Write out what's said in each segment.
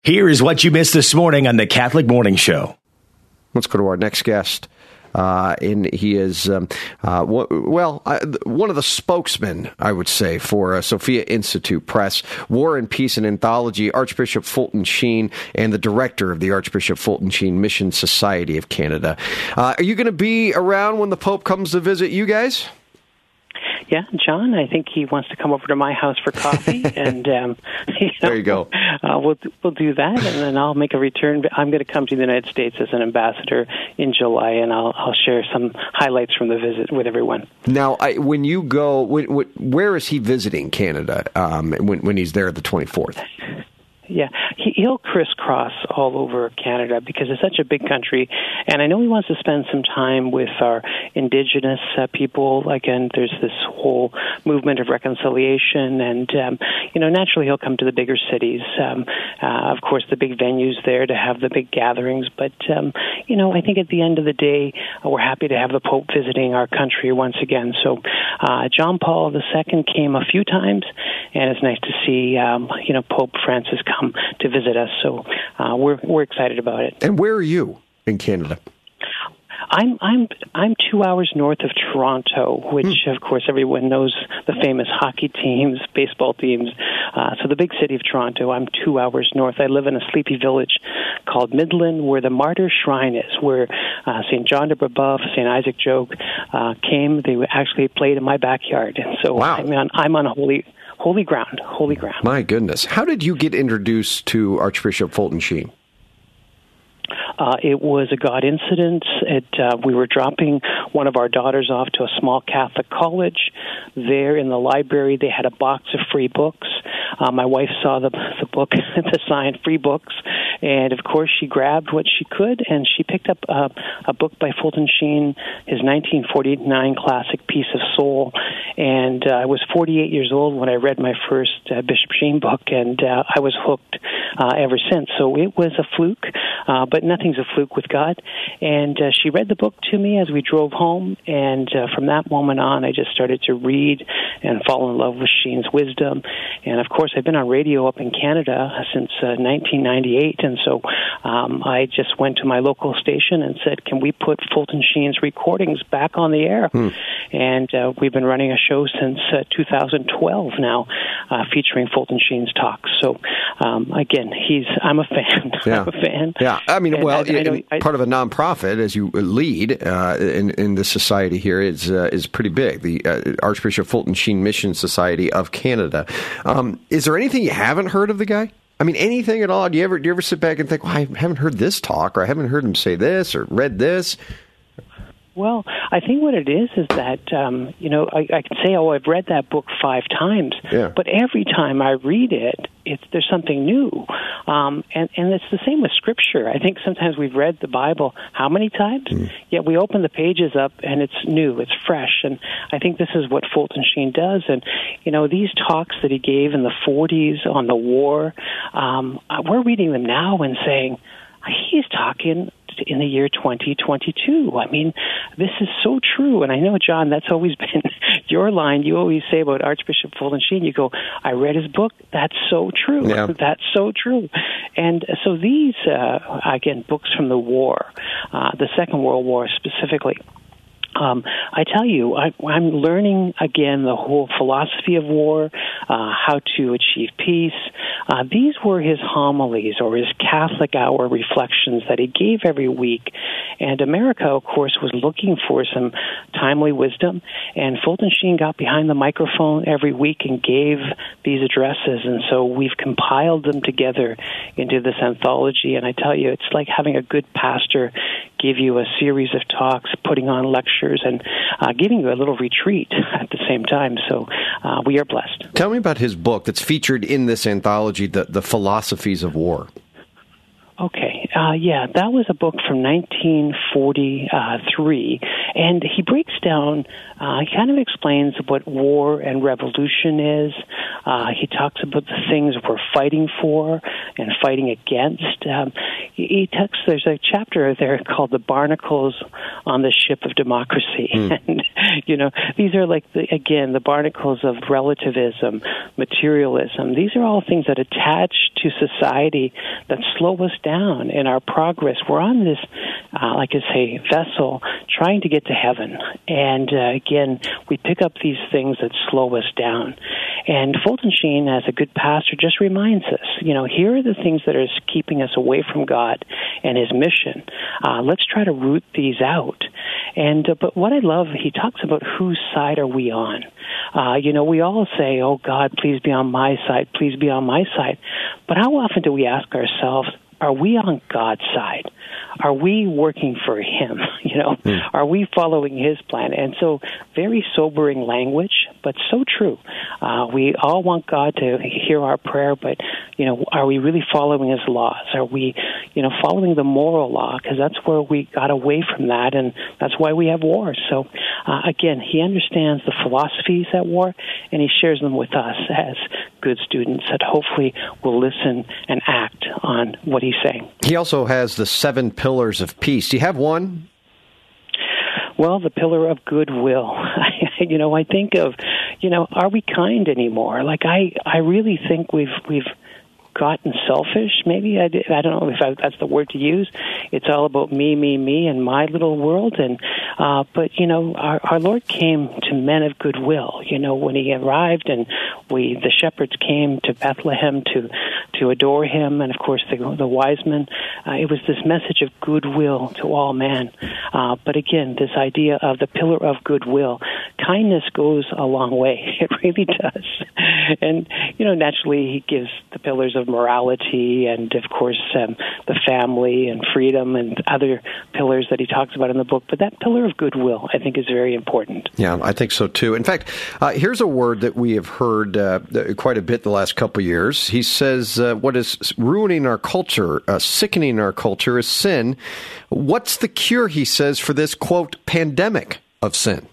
Here is what you missed this morning on the Catholic Morning Show. Let's go to our next guest. And he is, one of the spokesmen, I would say, for Sophia Institute Press, War and Peace and Anthology, Archbishop Fulton Sheen, and the director of the Archbishop Fulton Sheen Mission Society of Canada. Are you going to be around when the Pope comes to visit you guys? Yeah, John, I think he wants to come over to my house for coffee, and there you go. We'll do that, and then I'll make a return. I'm going to come to the United States as an ambassador in July, and I'll share some highlights from the visit with everyone. Now, when you go, where is he visiting Canada when he's there the 24th? Yeah, he'll crisscross all over Canada because it's such a big country, and I know he wants to spend some time with our Indigenous people. Again, there's this whole movement of reconciliation, and naturally he'll come to the bigger cities. Of course, the big venues there to have the big gatherings. But I think at the end of the day, we're happy to have the Pope visiting our country once again. So, John Paul II came a few times, and it's nice to see Pope Francis come to visit us, so we're excited about it. And where are you in Canada? I'm 2 hours north of Toronto, which of course everyone knows the famous hockey teams, baseball teams. So the big city of Toronto. I'm 2 hours north. I live in a sleepy village called Midland, where the Martyr Shrine is, where St. John de Brebeuf, St. Isaac Jogues came. They actually played in my backyard, and so wow. I'm on holy ground. My goodness. How did you get introduced to Archbishop Fulton Sheen? It was a God incident. We were dropping one of our daughters off to a small Catholic college. There in the library, they had a box of free books. My wife saw the book, the sign, free books, and of course she grabbed what she could, and she picked up a book by Fulton Sheen, his 1949 classic, Piece of Soul. And I was 48 years old when I read my first Bishop Sheen book, and I was hooked ever since. So it was a fluke, but nothing's a fluke with God. And she read the book to me as we drove home, and from that moment on, I just started to read and fall in love with Sheen's wisdom. And of course, I've been on radio up in Canada since 1998, and so I just went to my local station and said, can we put Fulton Sheen's recordings back on the air? And we've been running a show since 2012 now, featuring Fulton Sheen's talks. So again, I'm a fan. Yeah. I'm a fan. Yeah, I mean, part of a nonprofit as you lead in the society here is pretty big. The Archbishop Fulton Sheen Mission Society of Canada. Is there anything you haven't heard of the guy? I mean, anything at all? Do you ever sit back and think, well, I haven't heard this talk, or I haven't heard him say this, or read this? Well, I think what it is that, I can say, I've read that book 5 times, but every time I read it, there's something new. And it's the same with Scripture. I think sometimes we've read the Bible how many times? Yet we open the pages up and it's new, it's fresh. And I think this is what Fulton Sheen does. And, these talks that he gave in the 40s on the war, we're reading them now and saying, he's talking in the year 2022. I mean, this is so true. And I know, John, that's always been your line. You always say about Archbishop Fulton Sheen, you go, I read his book. That's so true. Yeah. That's so true. And so these, again, books from the war, the Second World War specifically, I tell you, I'm learning again the whole philosophy of war, how to achieve peace. These were his homilies or his Catholic hour reflections that he gave every week. And America, of course, was looking for some timely wisdom. And Fulton Sheen got behind the microphone every week and gave these addresses. And so we've compiled them together into this anthology. And I tell you, it's like having a good pastor give you a series of talks, putting on lectures, and giving you a little retreat at the same time. So we are blessed. Tell me about his book that's featured in this anthology, The Philosophies of War. Okay. That was a book from 1943, and he breaks down, he kind of explains what war and revolution is. He talks about the things we're fighting for and fighting against. There's a chapter there called The Barnacles on the ship of democracy. And, these are like, the barnacles of relativism, materialism. These are all things that attach to society that slow us down in our progress. We're on this, like I say, vessel trying to get to heaven. And again, we pick up these things that slow us down. And Fulton Sheen, as a good pastor, just reminds us, here are the things that are keeping us away from God and His mission. Let's try to root these out. And but what I love, he talks about whose side are we on. We all say, "Oh God, please be on my side. Please be on my side." But how often do we ask ourselves, are we on God's side? Are we working for Him? Are we following His plan? And so, very sobering language, but so true. We all want God to hear our prayer, but are we really following His laws? Are we, following the moral law? Because that's where we got away from that, and that's why we have wars. So, again, he understands the philosophies at war, and he shares them with us as good students that hopefully will listen and act on what he's saying. He also has the 7 pillars of peace. Do you have one? Well, the pillar of goodwill. I think of, are we kind anymore? Like, I really think we've gotten selfish, maybe. I don't know if that's the word to use. It's all about me, and my little world. And but our Lord came to men of goodwill. When He arrived, and the shepherds came to Bethlehem to adore Him, and of course the wise men. It was this message of goodwill to all men. But again, this idea of the pillar of goodwill, kindness goes a long way. It really does. And naturally, He gives the pillars of morality and, of course, the family and freedom and other pillars that he talks about in the book. But that pillar of goodwill, I think, is very important. Yeah, I think so, too. In fact, here's a word that we have heard quite a bit the last couple of years. He says what is ruining our culture, sickening our culture, is sin. What's the cure, he says, for this, quote, pandemic of sin?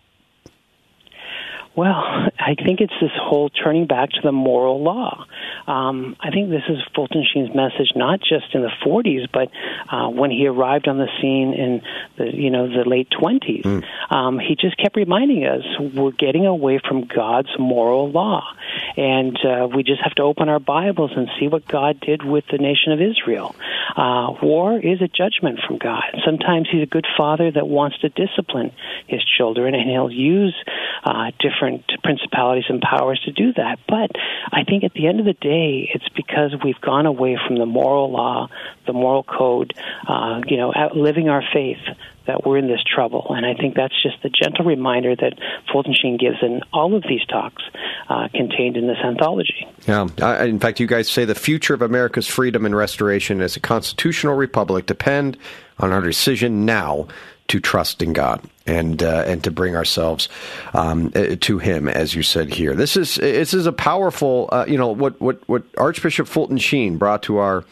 Well, I think it's this whole turning back to the moral law. I think this is Fulton Sheen's message, not just in the 40s, but when he arrived on the scene in the late 20s. He just kept reminding us we're getting away from God's moral law, and we just have to open our Bibles and see what God did with the nation of Israel. War is a judgment from God. Sometimes He's a good father that wants to discipline His children, and He'll use different principalities and powers to do that. But I think at the end of the day, it's because we've gone away from the moral law, the moral code, living our faith, that we're in this trouble. And I think that's just the gentle reminder that Fulton Sheen gives in all of these talks contained in this anthology. Yeah. In fact, you guys say the future of America's freedom and restoration as a constitutional republic depend on our decision now to trust in God and to bring ourselves to Him, as you said here. This is a powerful, what Archbishop Fulton Sheen brought to our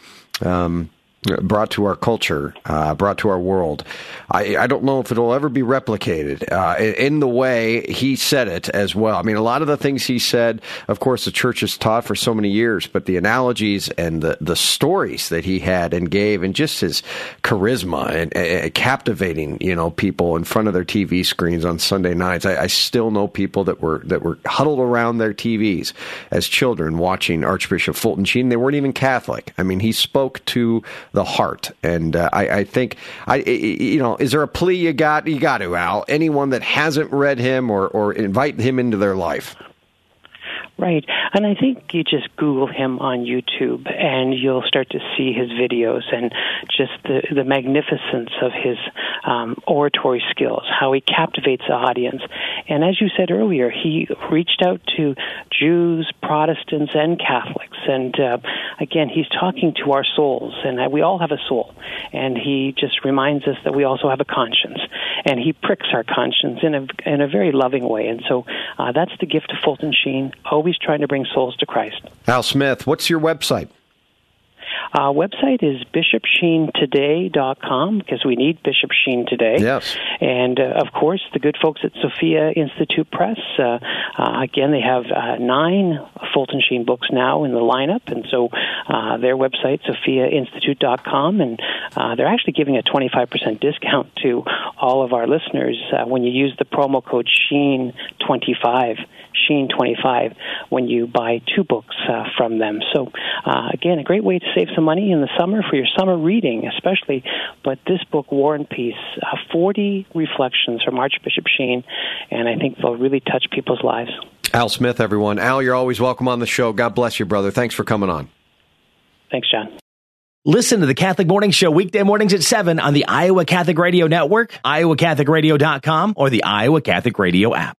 culture, brought to our world. I don't know if it'll ever be replicated in the way he said it as well. I mean, a lot of the things he said, of course, the church has taught for so many years, but the analogies and the stories that he had and gave, and just his charisma and captivating, people in front of their TV screens on Sunday nights. I still know people that were huddled around their TVs as children watching Archbishop Fulton Sheen. They weren't even Catholic. I mean, he spoke to the heart. And I think, is there a plea you got to, Al? Anyone that hasn't read him or invite him into their life? Right. And I think you just Google him on YouTube and you'll start to see his videos and just the magnificence of his oratory skills, how he captivates the audience. And as you said earlier, he reached out to Jews, Protestants, and Catholics. And again, he's talking to our souls, and we all have a soul. And he just reminds us that we also have a conscience. And he pricks our conscience in a very loving way. And so that's the gift of Fulton Sheen, always trying to bring souls to Christ. Al Smith, what's your website? Website is bishopsheentoday.com, because we need Bishop Sheen today. Yes. And, of course, the good folks at Sophia Institute Press, again, they have 9 Fulton Sheen books now in the lineup. And so their website, sophiainstitute.com, and they're actually giving a 25% discount to all of our listeners when you use the promo code SHEEN25, SHEEN25, when you buy 2 books from them. So, again, a great way to save some money in the summer for your summer reading, especially. But this book, War and Peace, 40 reflections from Archbishop Sheen, and I think they'll really touch people's lives. Al Smith, everyone. Al, you're always welcome on the show. God bless you, brother. Thanks for coming on. Thanks, John. Listen to the Catholic Morning Show weekday mornings at 7 on the Iowa Catholic Radio Network, iowacatholicradio.com, or the Iowa Catholic Radio app.